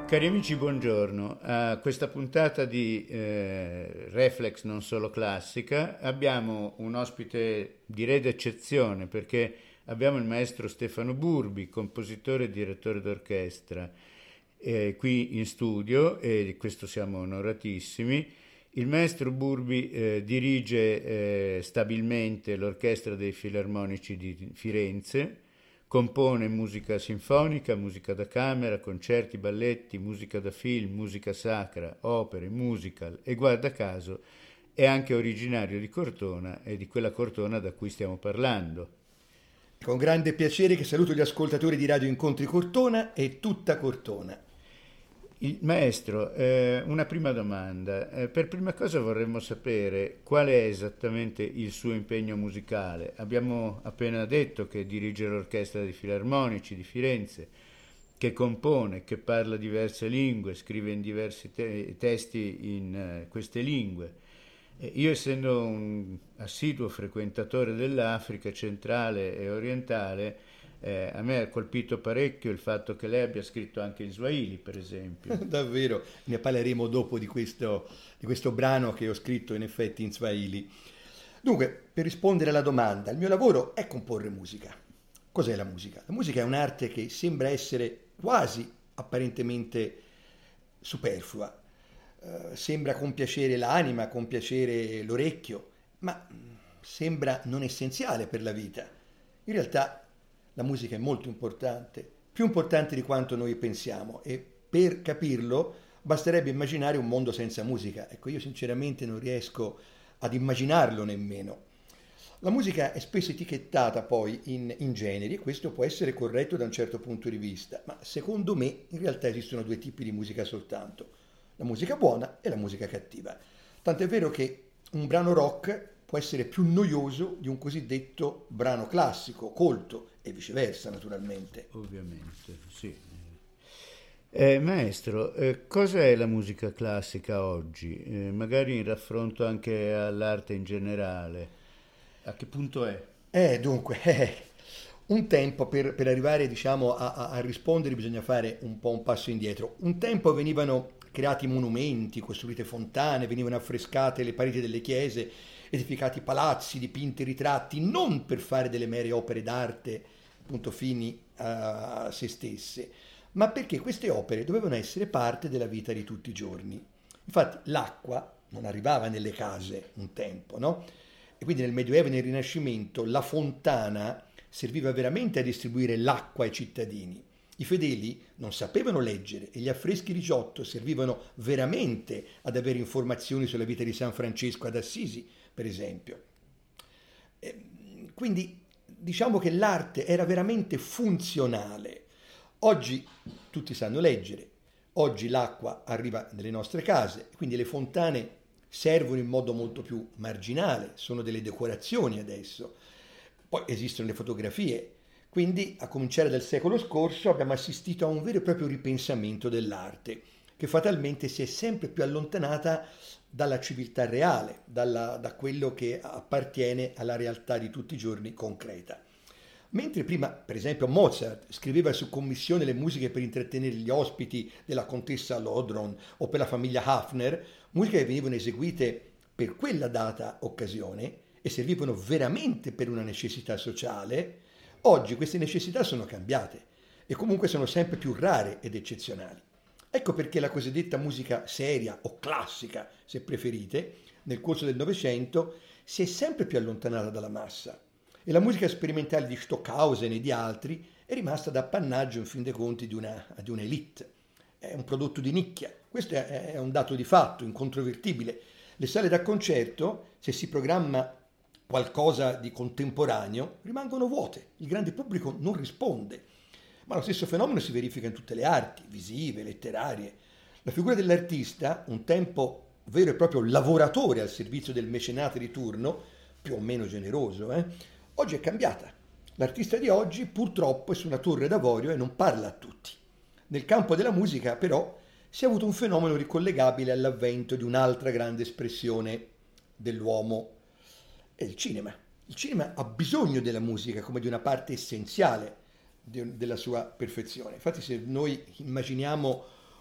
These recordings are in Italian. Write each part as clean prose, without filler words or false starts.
Cari amici, buongiorno. A questa puntata di Reflex non solo classica abbiamo un ospite direi d'eccezione perché abbiamo il maestro Stefano Burbi, compositore e direttore d'orchestra, qui in studio e di questo siamo onoratissimi. Il maestro Burbi dirige stabilmente l'orchestra dei Filarmonici di Firenze. Compone musica sinfonica, musica da camera, concerti, balletti, musica da film, musica sacra, opere, musical e guarda caso è anche originario di Cortona e di quella Cortona da cui stiamo parlando. Con grande piacere che saluto gli ascoltatori di Radio Incontri Cortona e tutta Cortona. Il maestro, una prima domanda. Per prima cosa vorremmo sapere qual è esattamente il suo impegno musicale. Abbiamo appena detto che dirige l'orchestra dei Filarmonici di Firenze, che compone, che parla diverse lingue, scrive in diversi testi in queste lingue. Io, essendo un assiduo frequentatore dell'Africa centrale e orientale, a me ha colpito parecchio il fatto che lei abbia scritto anche in Swahili, per esempio. Davvero, ne parleremo dopo di questo brano che ho scritto in effetti in Swahili. Dunque, per rispondere alla domanda, il mio lavoro è comporre musica. Cos'è la musica? La musica è un'arte che sembra essere quasi apparentemente superflua. Sembra compiacere l'anima, compiacere l'orecchio, ma sembra non essenziale per la vita. In realtà la musica è molto importante, più importante di quanto noi pensiamo, e per capirlo basterebbe immaginare un mondo senza musica. Ecco, io sinceramente non riesco ad immaginarlo nemmeno. La musica è spesso etichettata poi in generi, e questo può essere corretto da un certo punto di vista, ma secondo me in realtà esistono due tipi di musica soltanto, la musica buona e la musica cattiva. Tant'è vero che un brano rock può essere più noioso di un cosiddetto brano classico, colto, e viceversa naturalmente. Ovviamente, sì. Maestro, cosa è la musica classica oggi? Magari in raffronto anche all'arte in generale. A che punto è? Dunque, un tempo per arrivare, diciamo, a rispondere bisogna fare un po' un passo indietro. Un tempo venivano creati monumenti, costruite fontane, venivano affrescate le pareti delle chiese, edificati palazzi, dipinti ritratti, non per fare delle mere opere d'arte, appunto fini a se stesse, ma perché queste opere dovevano essere parte della vita di tutti i giorni. Infatti l'acqua non arrivava nelle case un tempo, no? E quindi nel Medioevo e nel Rinascimento la fontana serviva veramente a distribuire l'acqua ai cittadini. I fedeli non sapevano leggere e gli affreschi di Giotto servivano veramente ad avere informazioni sulla vita di San Francesco ad Assisi, per esempio. Quindi diciamo che l'arte era veramente funzionale. Oggi tutti sanno leggere, oggi l'acqua arriva nelle nostre case, quindi le fontane servono in modo molto più marginale, sono delle decorazioni adesso. Poi esistono le fotografie, quindi a cominciare dal secolo scorso abbiamo assistito a un vero e proprio ripensamento dell'arte, che fatalmente si è sempre più allontanata dalla civiltà reale, da quello che appartiene alla realtà di tutti i giorni concreta. Mentre prima, per esempio, Mozart scriveva su commissione le musiche per intrattenere gli ospiti della contessa Lodron o per la famiglia Hafner, musiche che venivano eseguite per quella data occasione e servivano veramente per una necessità sociale, oggi queste necessità sono cambiate e comunque sono sempre più rare ed eccezionali. Ecco perché la cosiddetta musica seria o classica, se preferite, nel corso del Novecento si è sempre più allontanata dalla massa e la musica sperimentale di Stockhausen e di altri è rimasta d'appannaggio in fin dei conti di una elite. È un prodotto di nicchia, questo è un dato di fatto, incontrovertibile. Le sale da concerto, se si programma qualcosa di contemporaneo, rimangono vuote, il grande pubblico non risponde. Ma lo stesso fenomeno si verifica in tutte le arti, visive, letterarie. La figura dell'artista, un tempo vero e proprio lavoratore al servizio del mecenate di turno, più o meno generoso, oggi è cambiata. L'artista di oggi purtroppo è su una torre d'avorio e non parla a tutti. Nel campo della musica, però, si è avuto un fenomeno ricollegabile all'avvento di un'altra grande espressione dell'uomo, è il cinema. Il cinema ha bisogno della musica come di una parte essenziale della sua perfezione. Infatti se noi immaginiamo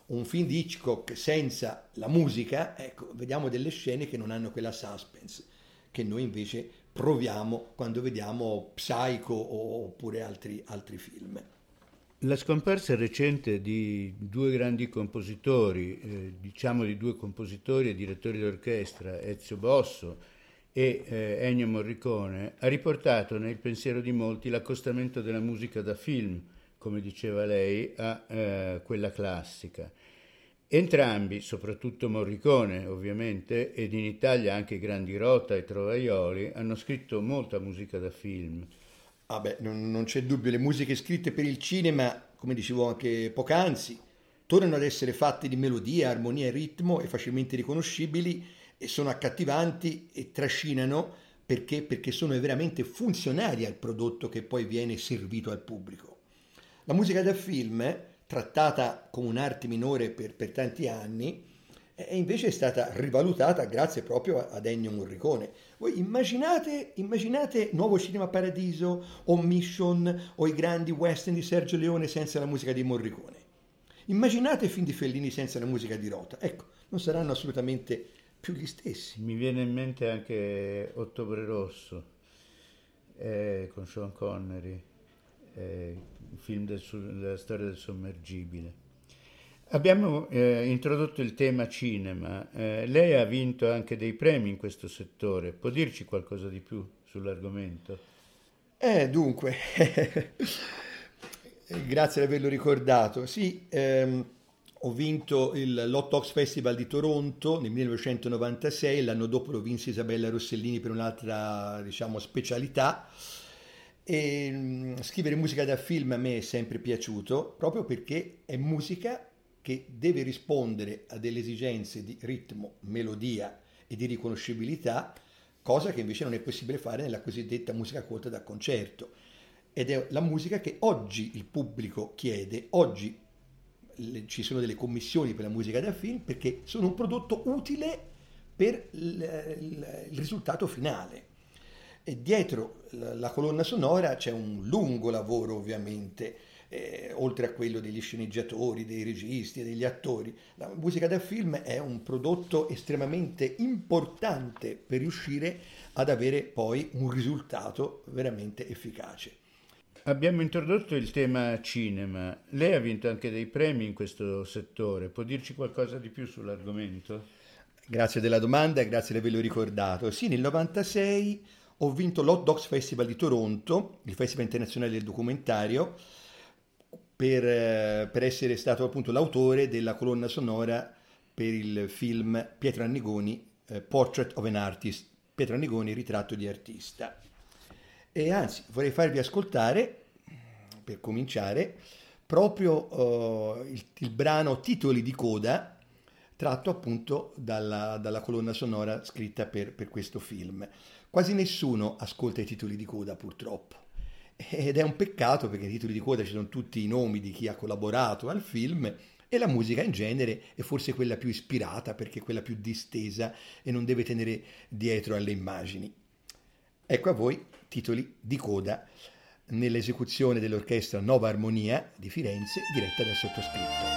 un film di Hitchcock senza la musica, ecco, vediamo delle scene che non hanno quella suspense che noi invece proviamo quando vediamo Psycho oppure altri film. La scomparsa recente di due grandi compositori, diciamo di due compositori e direttori d'orchestra, Ezio Bosso e Ennio Morricone, ha riportato nel pensiero di molti l'accostamento della musica da film, come diceva lei, a quella classica. Entrambi, soprattutto Morricone ovviamente, ed in Italia anche i grandi Rota e Trovaioli, hanno scritto molta musica da film. Ah beh, non c'è dubbio, le musiche scritte per il cinema, come dicevo anche poc'anzi, tornano ad essere fatte di melodia, armonia e ritmo e facilmente riconoscibili e sono accattivanti e trascinano perché sono veramente funzionali al prodotto che poi viene servito al pubblico. La musica da film, trattata come un'arte minore per tanti anni, invece è stata rivalutata grazie proprio ad Ennio Morricone. Voi immaginate Nuovo Cinema Paradiso o Mission o i grandi western di Sergio Leone senza la musica di Morricone. Immaginate i film di Fellini senza la musica di Rota. Ecco, non saranno assolutamente più gli stessi. Mi viene in mente anche Ottobre Rosso con Sean Connery, un film della storia del sommergibile. Abbiamo introdotto il tema cinema, lei ha vinto anche dei premi in questo settore, può dirci qualcosa di più sull'argomento? Dunque, grazie di averlo ricordato. Sì, ho vinto l'Hot Docs Festival di Toronto nel 1996, l'anno dopo lo vinse Isabella Rossellini per un'altra, diciamo, specialità. E scrivere musica da film a me è sempre piaciuto, proprio perché è musica che deve rispondere a delle esigenze di ritmo, melodia e di riconoscibilità, cosa che invece non è possibile fare nella cosiddetta musica colta da concerto. Ed è la musica che oggi il pubblico chiede, oggi ci sono delle commissioni per la musica da film perché sono un prodotto utile per il risultato finale. E dietro la colonna sonora c'è un lungo lavoro ovviamente, oltre a quello degli sceneggiatori, dei registi e degli attori. La musica da film è un prodotto estremamente importante per riuscire ad avere poi un risultato veramente efficace. Abbiamo introdotto il tema cinema, lei ha vinto anche dei premi in questo settore, può dirci qualcosa di più sull'argomento? Grazie della domanda e grazie di averlo ricordato. Sì, nel 96 ho vinto l'Hot Docs Festival di Toronto, il Festival internazionale del documentario, per essere stato appunto l'autore della colonna sonora per il film Pietro Annigoni, Portrait of an Artist, Pietro Annigoni, ritratto di artista. E anzi, vorrei farvi ascoltare, per cominciare, proprio il brano Titoli di coda, tratto appunto dalla colonna sonora scritta per questo film. Quasi nessuno ascolta i titoli di coda, purtroppo. Ed è un peccato perché nei titoli di coda ci sono tutti i nomi di chi ha collaborato al film e la musica in genere è forse quella più ispirata perché è quella più distesa e non deve tenere dietro alle immagini. Ecco a voi titoli di coda nell'esecuzione dell'orchestra Nova Armonia di Firenze diretta dal sottoscritto.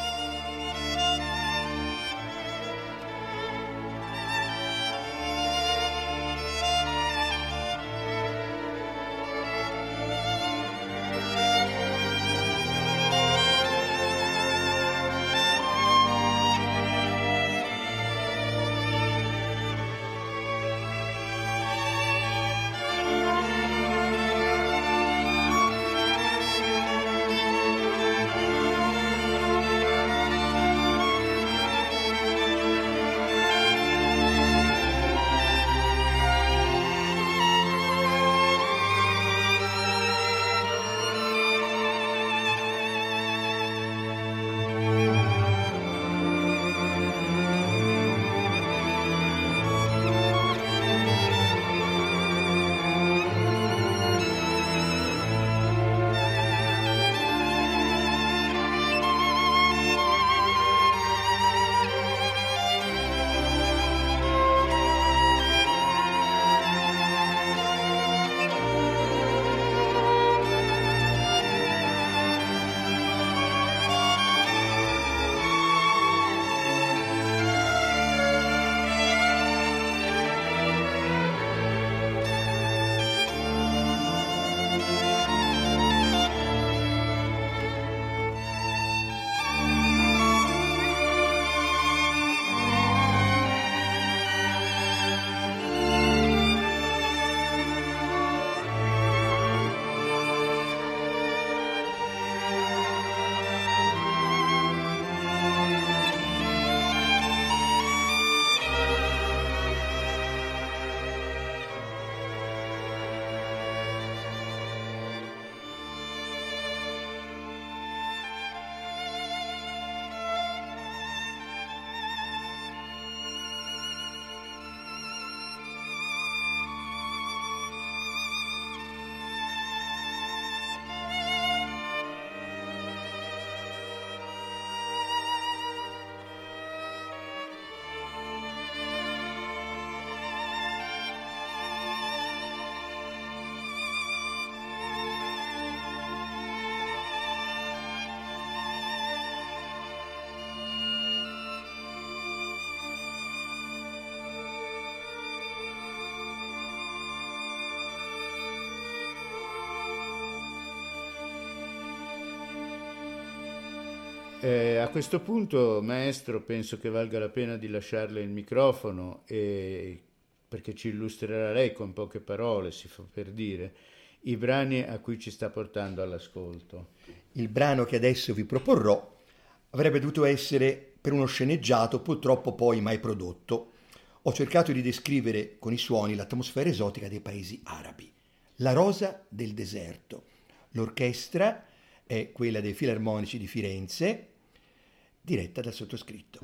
A questo punto, maestro, penso che valga la pena di lasciarle il microfono perché ci illustrerà lei con poche parole, si fa per dire, i brani a cui ci sta portando all'ascolto. Il brano che adesso vi proporrò avrebbe dovuto essere per uno sceneggiato, purtroppo poi mai prodotto. Ho cercato di descrivere con i suoni l'atmosfera esotica dei paesi arabi. La rosa del deserto. L'orchestra è quella dei Filarmonici di Firenze, diretta dal sottoscritto.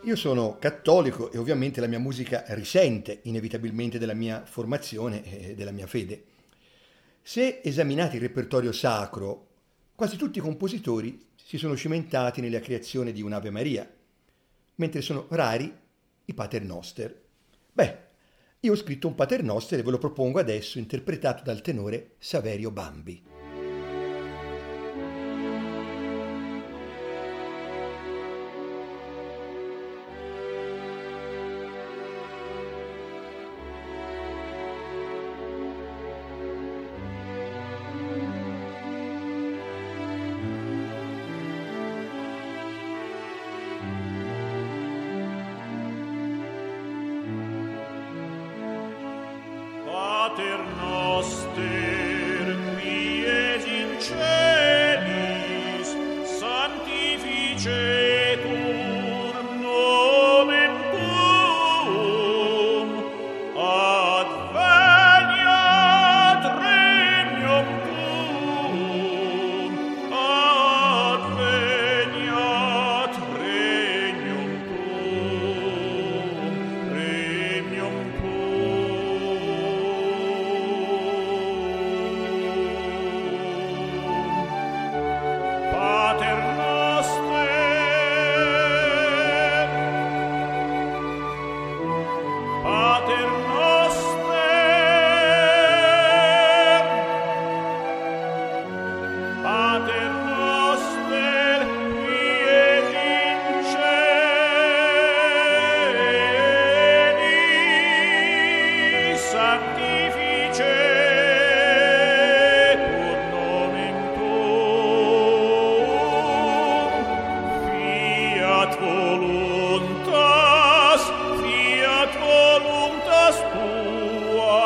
Io sono cattolico e ovviamente la mia musica risente inevitabilmente della mia formazione e della mia fede. Se esaminate il repertorio sacro, quasi tutti i compositori si sono cimentati nella creazione di un'Ave Maria, mentre sono rari i Paternoster. Beh, io ho scritto un Paternoster e ve lo propongo adesso, interpretato dal tenore Saverio Bambi. Pater noster, qui es in celis, sanctificetur nomen tuum, adveniat regnum tuum, adveniat regnum tuum, regnum Pater noster, Pater noster, Pater noster, qui es in celis, sanctificetur nomen tuum, fiat voluntas tua,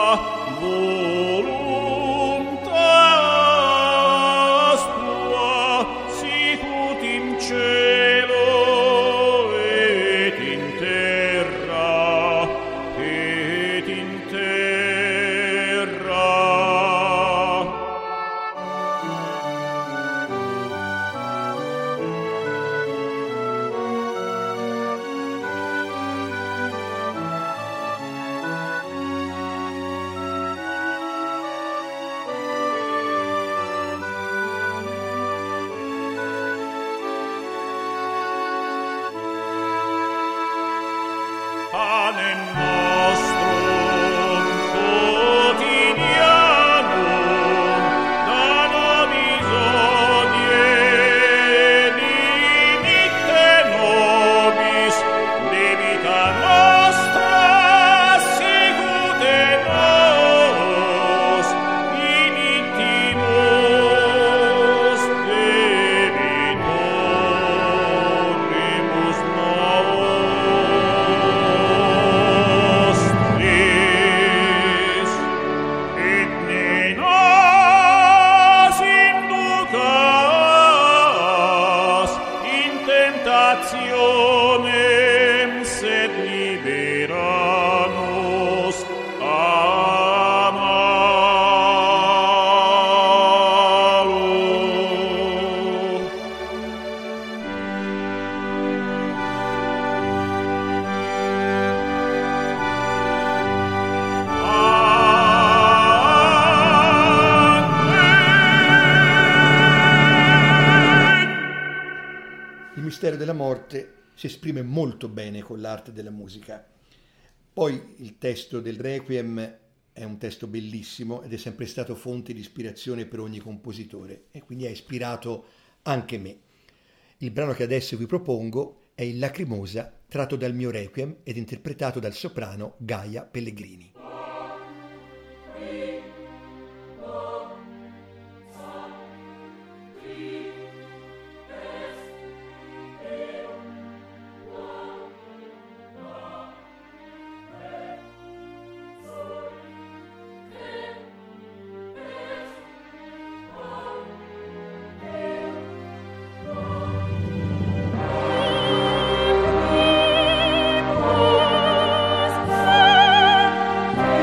voluntas tua, sicut in cielo et in terra, et in terra. Panem nostrum quotidianum da nobis hodie dimitte nobis, debita nostra sicut et nos dimittimus debitoribus nostris, et ne nos inducas in tentationem, sed libera nos a malo. Amen. Il mistero della morte si esprime molto bene con l'arte della musica. Poi il testo del Requiem è un testo bellissimo ed è sempre stato fonte di ispirazione per ogni compositore e quindi ha ispirato anche me. Il brano che adesso vi propongo è il Lacrimosa, tratto dal mio Requiem ed interpretato dal soprano Gaia Pellegrini. Amen.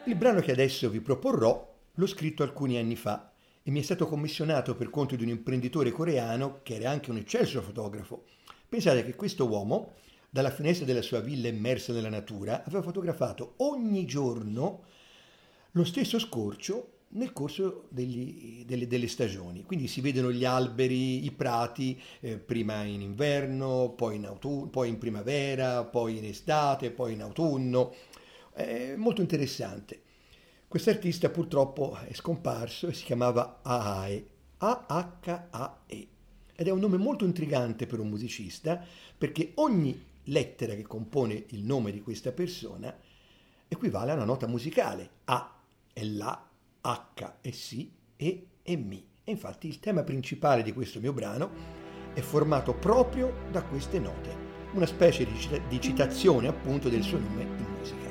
Il brano che adesso vi proporrò l'ho scritto alcuni anni fa e mi è stato commissionato per conto di un imprenditore coreano che era anche un eccelso fotografo. Pensate che questo uomo, dalla finestra della sua villa immersa nella natura, aveva fotografato ogni giorno lo stesso scorcio nel corso delle stagioni. Quindi si vedono gli alberi, i prati, prima in inverno, poi in autunno, poi in primavera, poi in estate, poi in autunno. È molto interessante. Quest'artista purtroppo è scomparso e si chiamava Ahae, A-H-A-E. Ed è un nome molto intrigante per un musicista perché ogni lettera che compone il nome di questa persona equivale a una nota musicale. A è La, H è Si, E è Mi. E infatti il tema principale di questo mio brano è formato proprio da queste note, una specie di citazione appunto del suo nome in musica.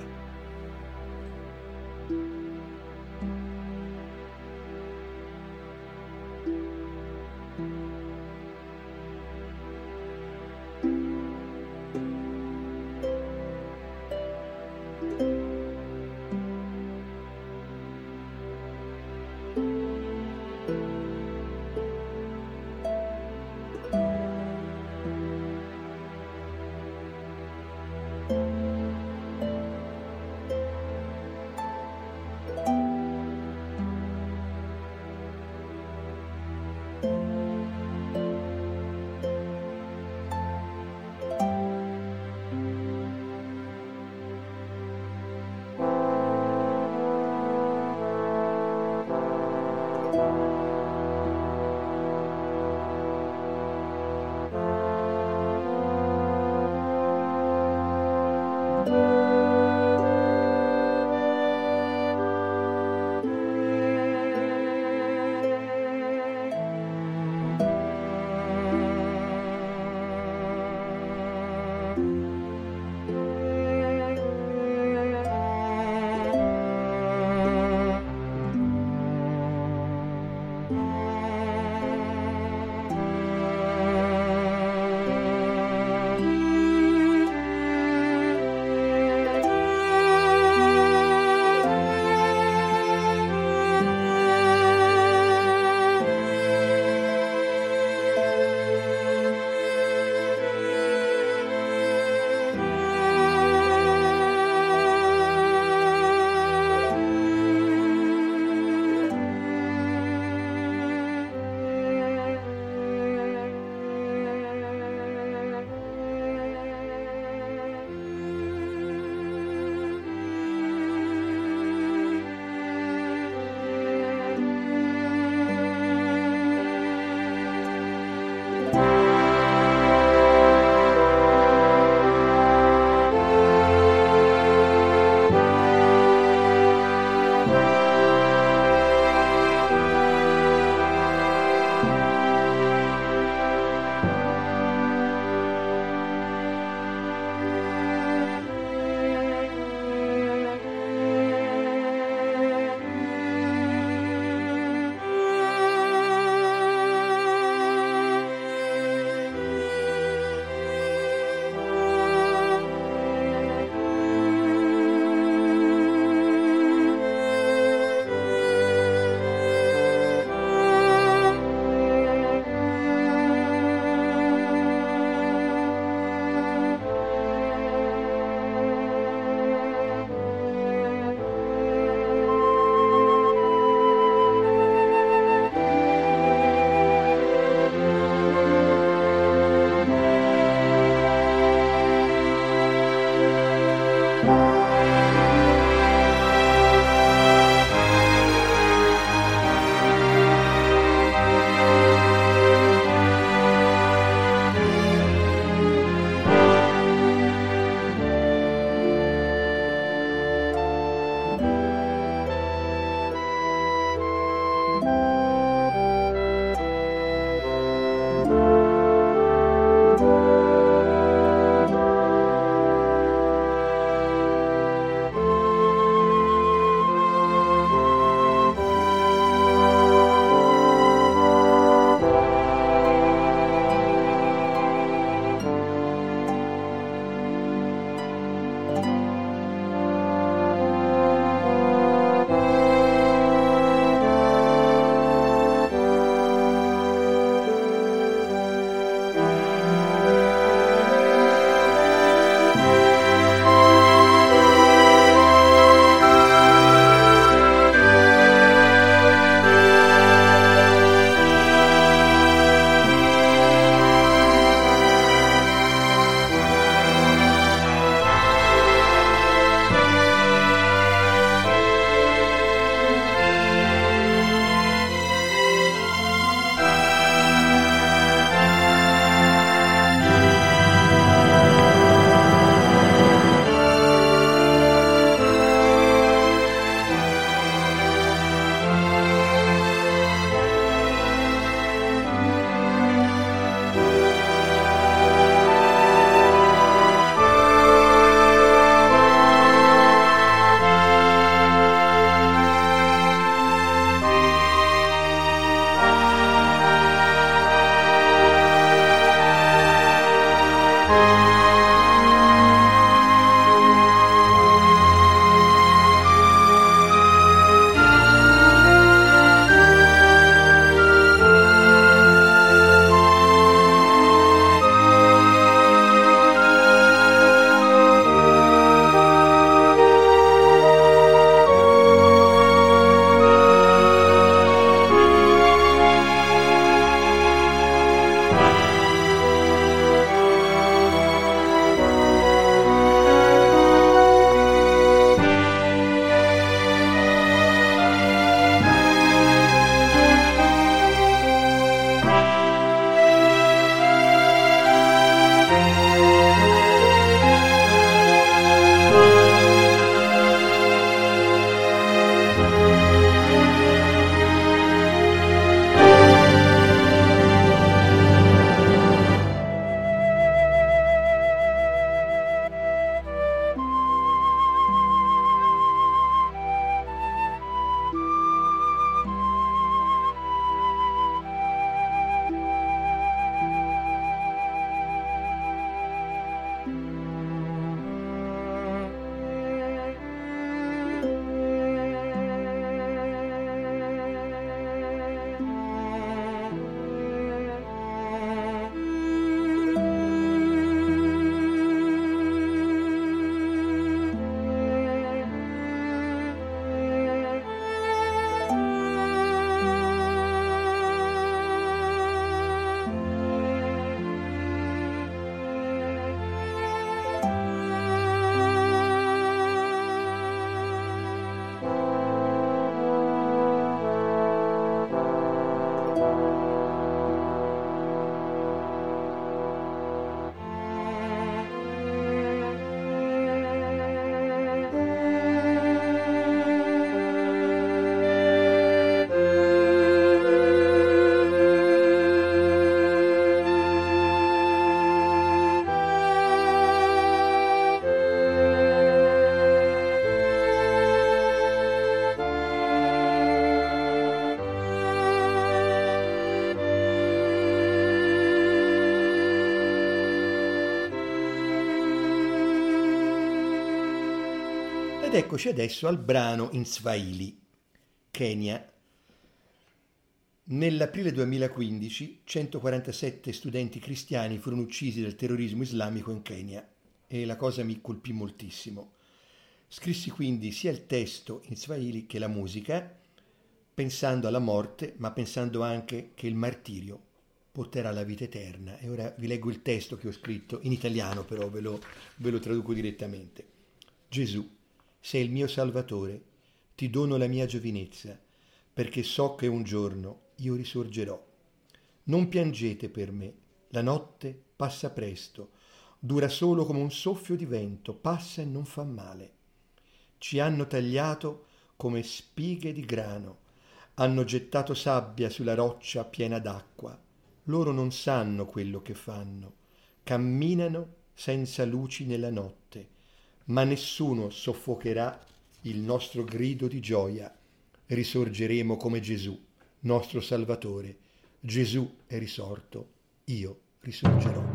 Ed eccoci adesso al brano in Swahili, Kenya. Nell'aprile 2015 147 studenti cristiani furono uccisi dal terrorismo islamico in Kenya e la cosa mi colpì moltissimo. Scrissi quindi sia il testo in Swahili che la musica, pensando alla morte, ma pensando anche che il martirio porterà alla vita eterna. E ora vi leggo il testo che ho scritto in italiano, però ve lo traduco direttamente. Gesù, sei il mio Salvatore, ti dono la mia giovinezza, perché so che un giorno io risorgerò. Non piangete per me, la notte passa presto, dura solo come un soffio di vento, passa e non fa male. Ci hanno tagliato come spighe di grano, hanno gettato sabbia sulla roccia piena d'acqua. Loro non sanno quello che fanno, camminano senza luci nella notte, ma nessuno soffocherà il nostro grido di gioia. Risorgeremo come Gesù, nostro Salvatore. Gesù è risorto, io risorgerò.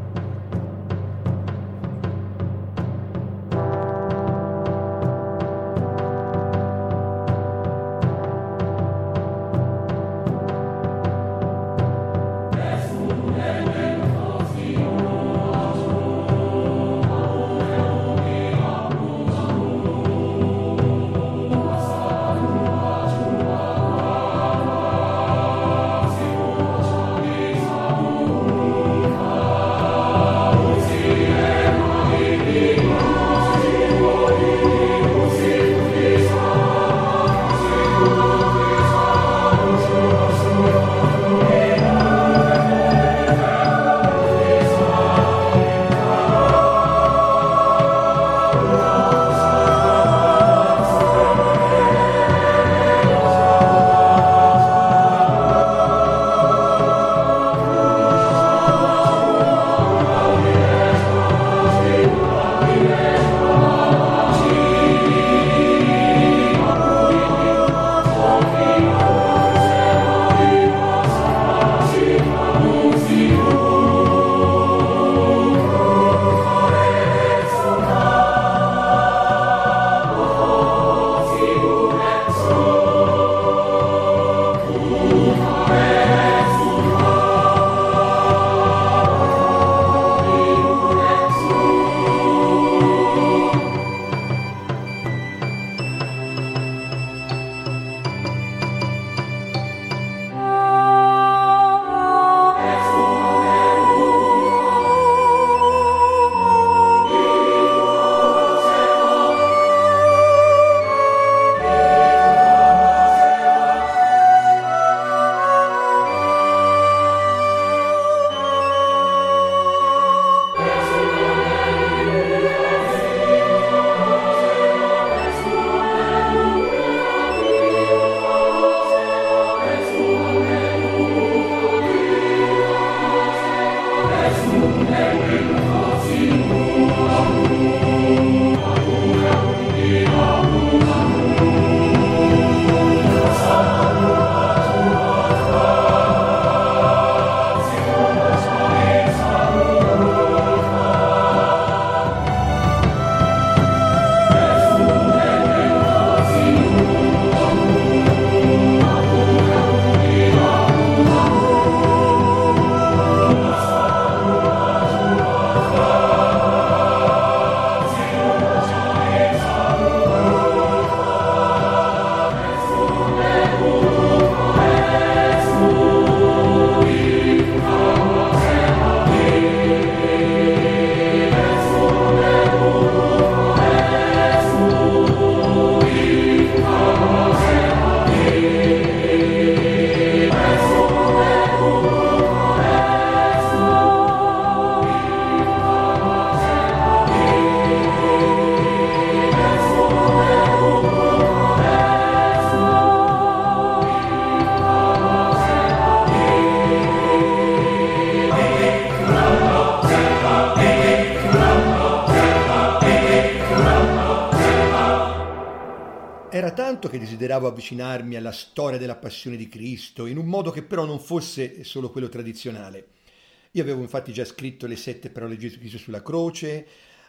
Era tanto che desideravo avvicinarmi alla storia della passione di Cristo, in un modo che però non fosse solo quello tradizionale. Io avevo infatti già scritto le 7 parole di Gesù Cristo sulla croce,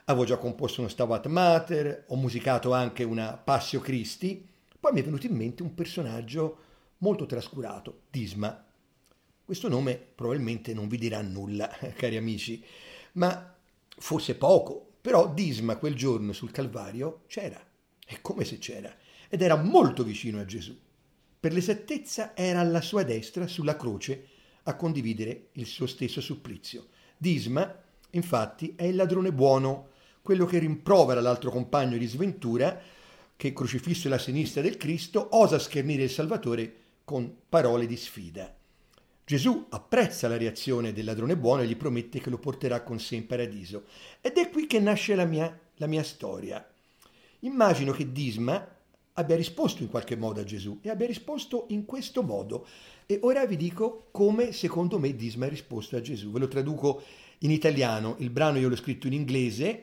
avevo già composto uno Stabat Mater, ho musicato anche una Passio Christi, poi mi è venuto in mente un personaggio molto trascurato, Disma. Questo nome probabilmente non vi dirà nulla, cari amici, ma forse poco, però Disma quel giorno sul Calvario c'era, è come se c'era, ed era molto vicino a Gesù. Per l'esattezza era alla sua destra, sulla croce, a condividere il suo stesso supplizio. Disma, infatti, è il ladrone buono, quello che rimprovera l'altro compagno di sventura, che crocifisso alla sinistra del Cristo, osa schernire il Salvatore con parole di sfida. Gesù apprezza la reazione del ladrone buono e gli promette che lo porterà con sé in paradiso. Ed è qui che nasce la mia storia. Immagino che Disma abbia risposto in qualche modo a Gesù e abbia risposto in questo modo. E ora vi dico come secondo me Disma ha risposto a Gesù. Ve lo traduco in italiano, il brano io l'ho scritto in inglese,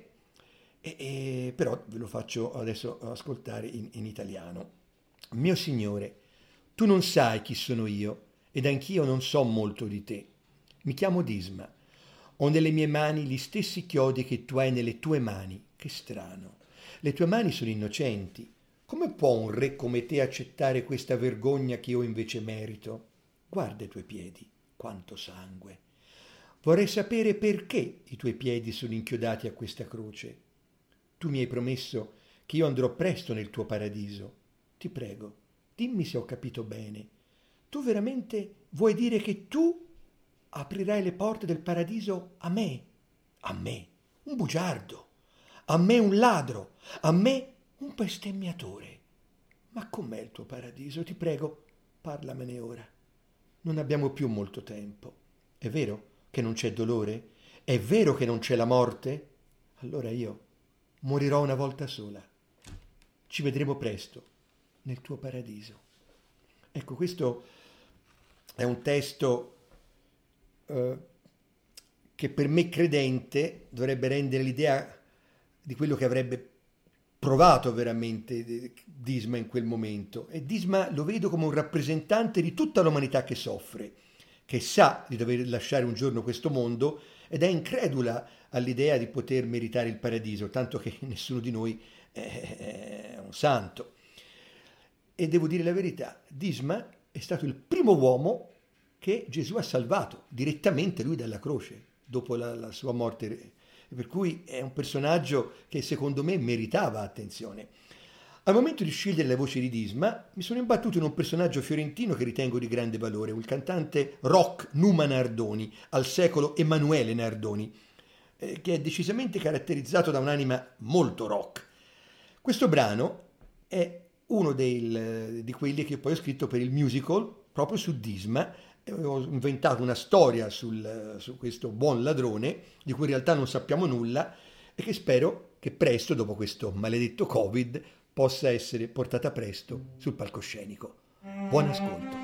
però ve lo faccio adesso ascoltare in italiano. Mio Signore, tu non sai chi sono io ed anch'io non so molto di te. Mi chiamo Disma. Ho nelle mie mani gli stessi chiodi che tu hai nelle tue mani. Che strano. Le tue mani sono innocenti. Come può un re come te accettare questa vergogna che io invece merito? Guarda i tuoi piedi, quanto sangue. Vorrei sapere perché i tuoi piedi sono inchiodati a questa croce. Tu mi hai promesso che io andrò presto nel tuo paradiso. Ti prego, dimmi se ho capito bene. Tu veramente vuoi dire che tu aprirai le porte del paradiso a me? A me, un bugiardo, a me un ladro, a me un bestemmiatore. Ma com'è il tuo paradiso? Ti prego, parlamene ora. Non abbiamo più molto tempo. È vero che non c'è dolore? È vero che non c'è la morte? Allora io morirò una volta sola. Ci vedremo presto nel tuo paradiso. Ecco, questo è un testo che per me credente dovrebbe rendere l'idea di quello che avrebbe provato veramente Disma in quel momento. E Disma lo vedo come un rappresentante di tutta l'umanità che soffre, che sa di dover lasciare un giorno questo mondo ed è incredula all'idea di poter meritare il paradiso, tanto che nessuno di noi è un santo. E devo dire la verità, Disma è stato il primo uomo che Gesù ha salvato direttamente lui dalla croce, dopo la sua morte, per cui è un personaggio che secondo me meritava attenzione. Al momento di scegliere le voci di Disma mi sono imbattuto in un personaggio fiorentino che ritengo di grande valore, il cantante rock Numa Nardoni, al secolo Emanuele Nardoni, che è decisamente caratterizzato da un'anima molto rock. Questo brano è uno di quelli che poi ho scritto per il musical proprio su Disma. Ho inventato una storia su questo buon ladrone di cui in realtà non sappiamo nulla e che spero che presto, dopo questo maledetto Covid, possa essere portata presto sul palcoscenico. Buon ascolto.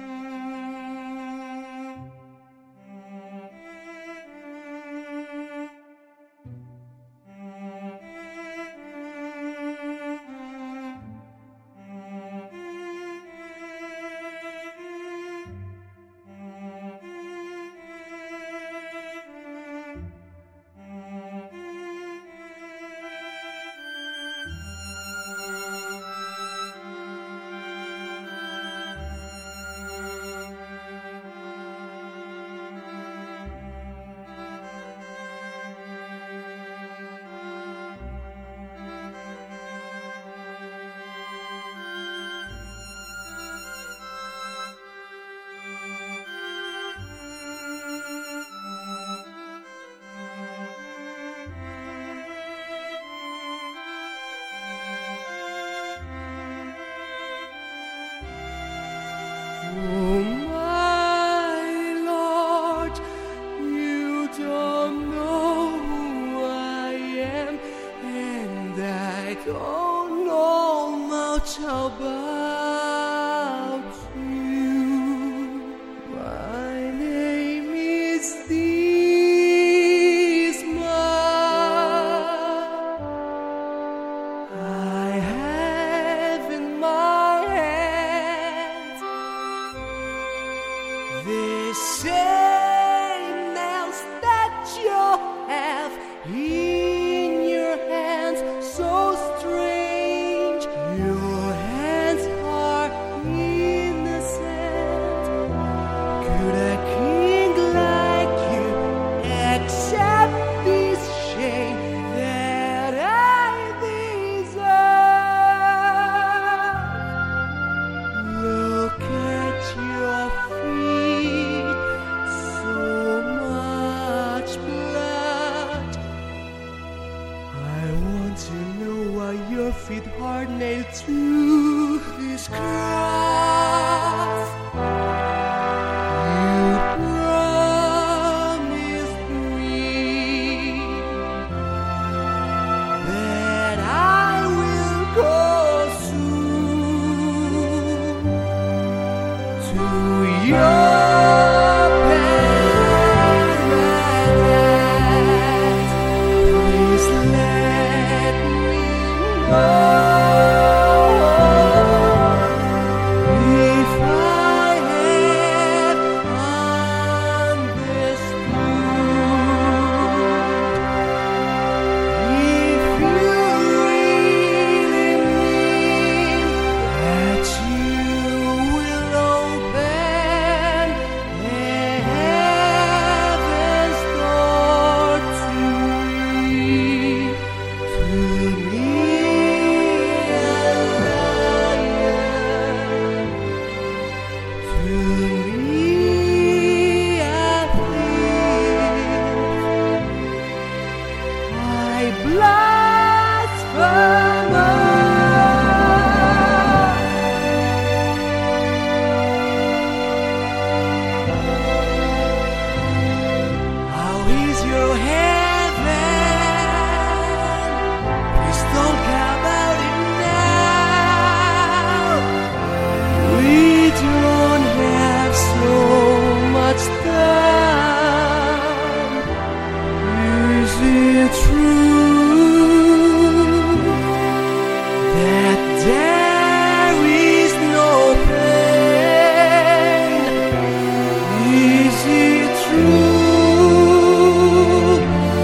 Oh, my Lord, you don't know who I am, and I don't know much about you. My name is Disma. I have in my hands the same nails that you have in your are nailed to his cross. You promised me that I will go soon to your paradise. Please let me know if I have understood. If you really mean that you will open heaven's door to me a thief, I blasphemer. How is your heaven? Please don't come out it now. We don't have so much time. Is it true that there is no pain? Is it true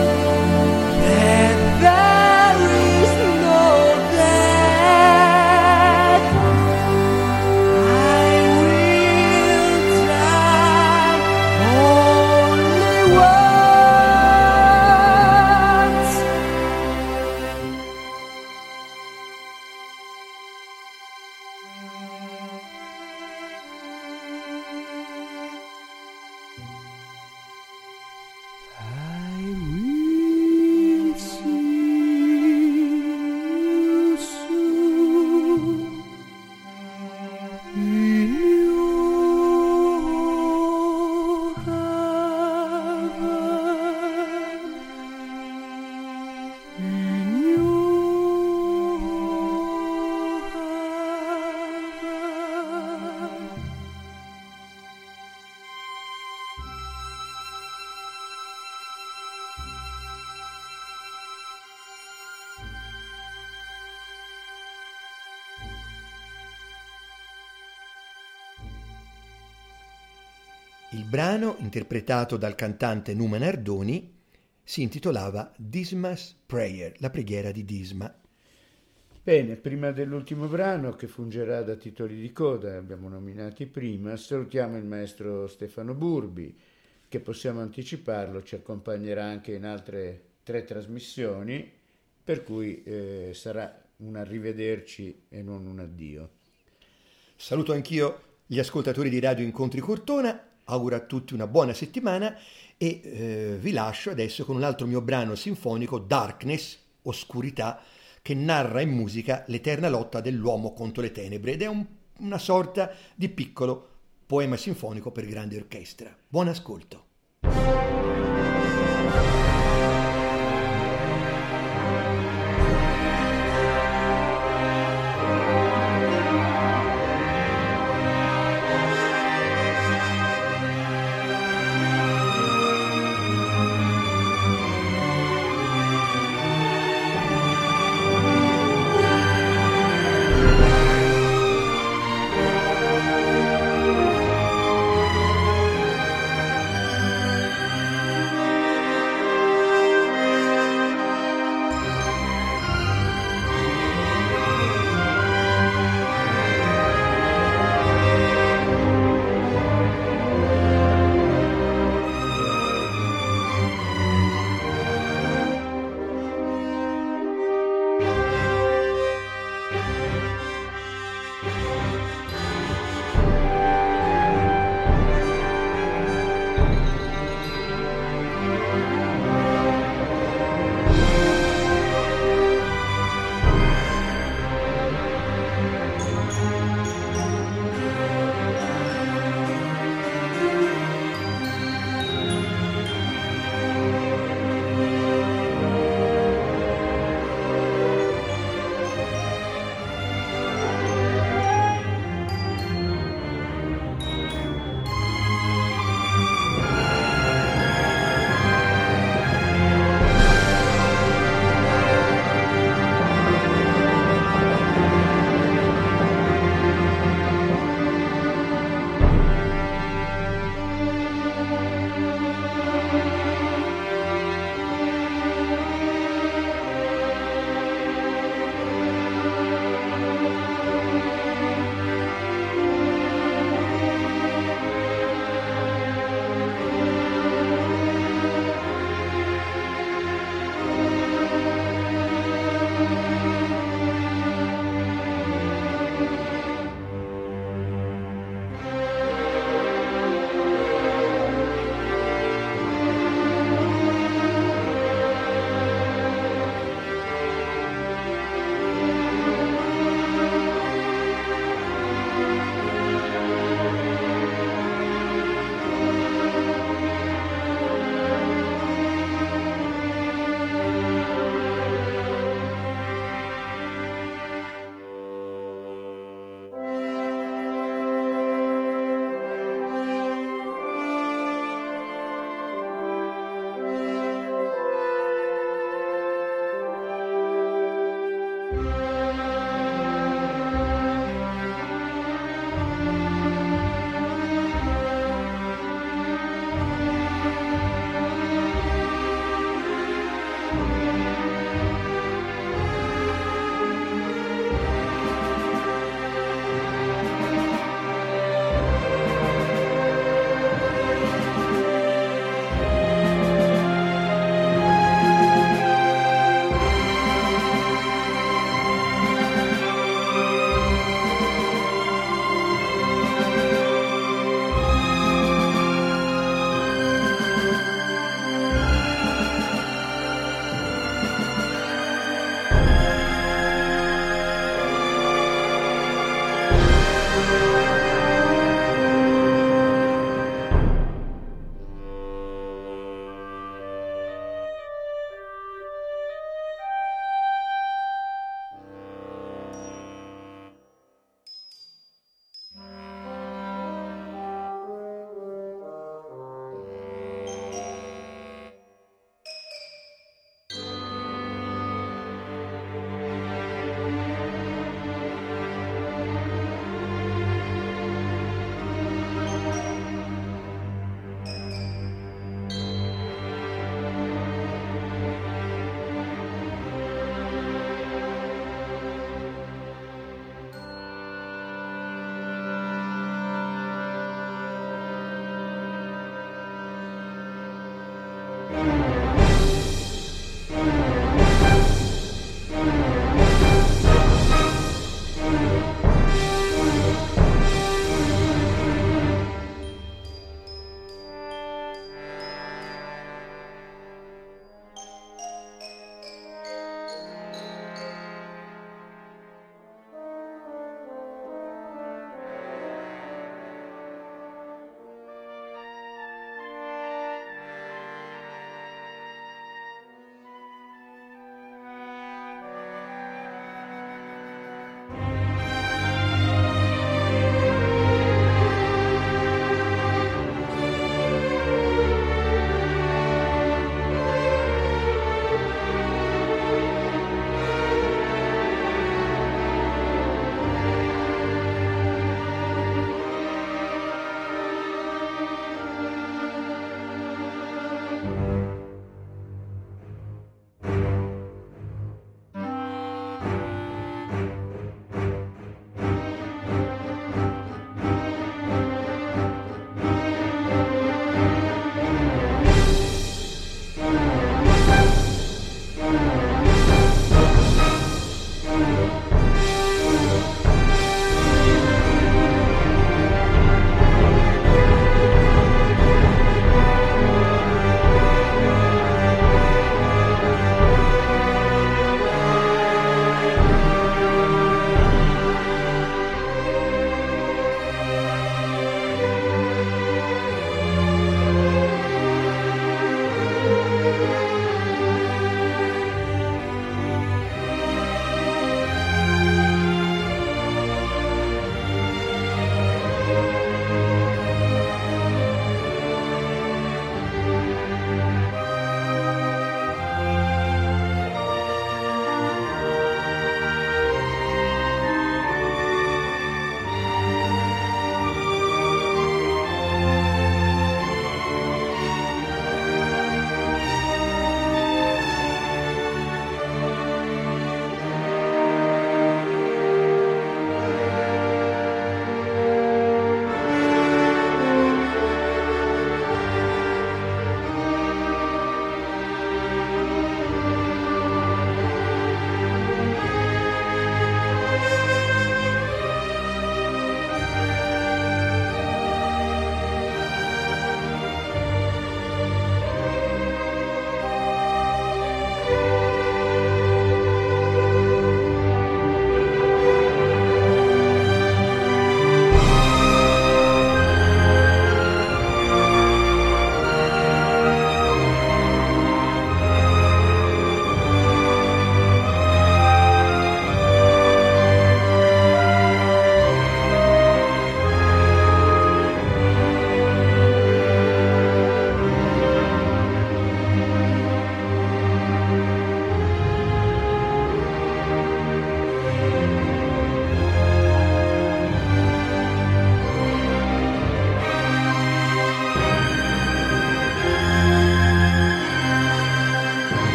that there is no death? I will die only once. I will see you soon in your heaven, in your heaven. Il brano, interpretato dal cantante Numa Nardoni, si intitolava Disma's Prayer, la preghiera di Disma. Bene, prima dell'ultimo brano che fungerà da titoli di coda, abbiamo nominati prima, salutiamo il maestro Stefano Burbi, che possiamo anticiparlo, ci accompagnerà anche in altre 3 trasmissioni, per cui sarà un arrivederci e non un addio. Saluto anch'io gli ascoltatori di Radio Incontri Cortona, auguro a tutti una buona settimana e vi lascio adesso con un altro mio brano sinfonico, Darkness, Oscurità, che narra in musica l'eterna lotta dell'uomo contro le tenebre ed è una sorta di piccolo poema sinfonico per grande orchestra. Buon ascolto.